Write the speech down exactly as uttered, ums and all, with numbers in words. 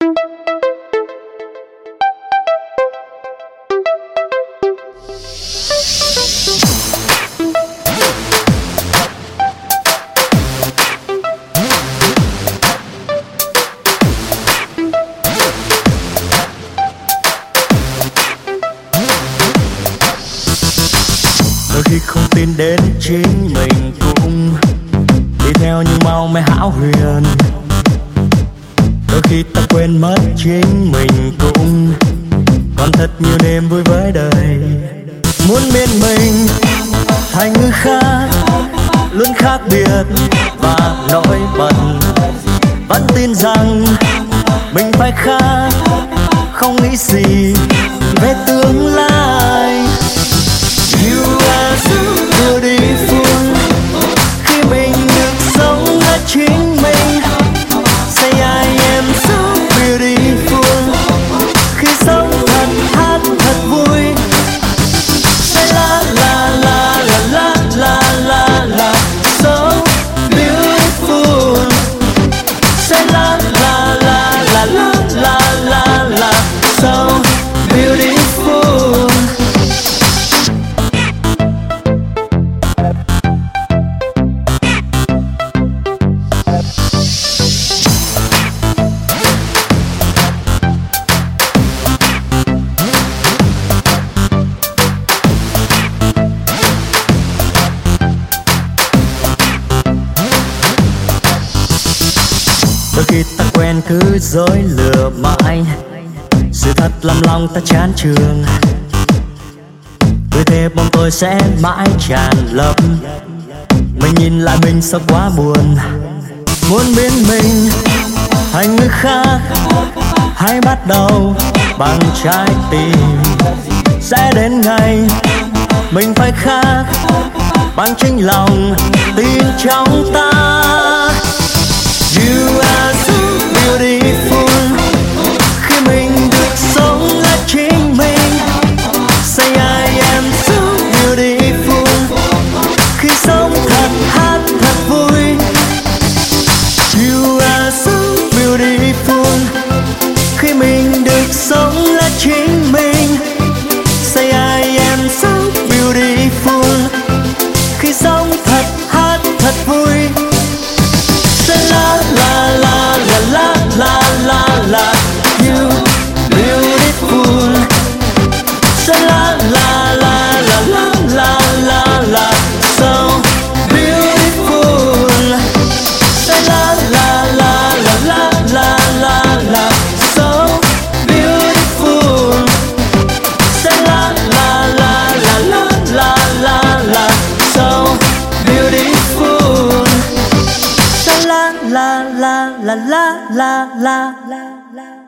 Đôi khi không tin đến chính mình cũng đi theo những màu mê hão huyền. Đôi khi ta quên mất chính mình cũng còn thật nhiều niềm vui với đời. Muốn biến mình thành người khác, luôn khác biệt và nổi bật. Vẫn tin rằng mình phải khác, không nghĩ gì về tương lai. You are so beautiful khi mình được sống là chính mình. Say I am so beautiful khi sống thật hát thật vui. Say la la la la la la la la so beautiful. Say la la la la la la la la so beautiful. Đôi khi ta quen cứ dối lừa mãi, sự thật làm lòng ta chán chường. Cứ thế bóng tôi sẽ mãi tràn lấp, mình nhìn lại mình sao quá buồn. Muốn biến mình thành người khác, hãy bắt đầu bằng trái tim. Sẽ đến ngày mình phải khác, bằng chính lòng tin trong ta. You are so beautiful khi mình được sống là chính mình. Say I am so beautiful khi sống thật hát thật vui. You are so beautiful khi mình được sống là chính mình. Say I am so beautiful khi sống thật hát thật vui. La la la la la la la you beautiful. Say la la la la la la la la so beautiful. Say la la la la la la la la so beautiful. Say la la la la la la la la so beautiful. Say la la la la la la la la.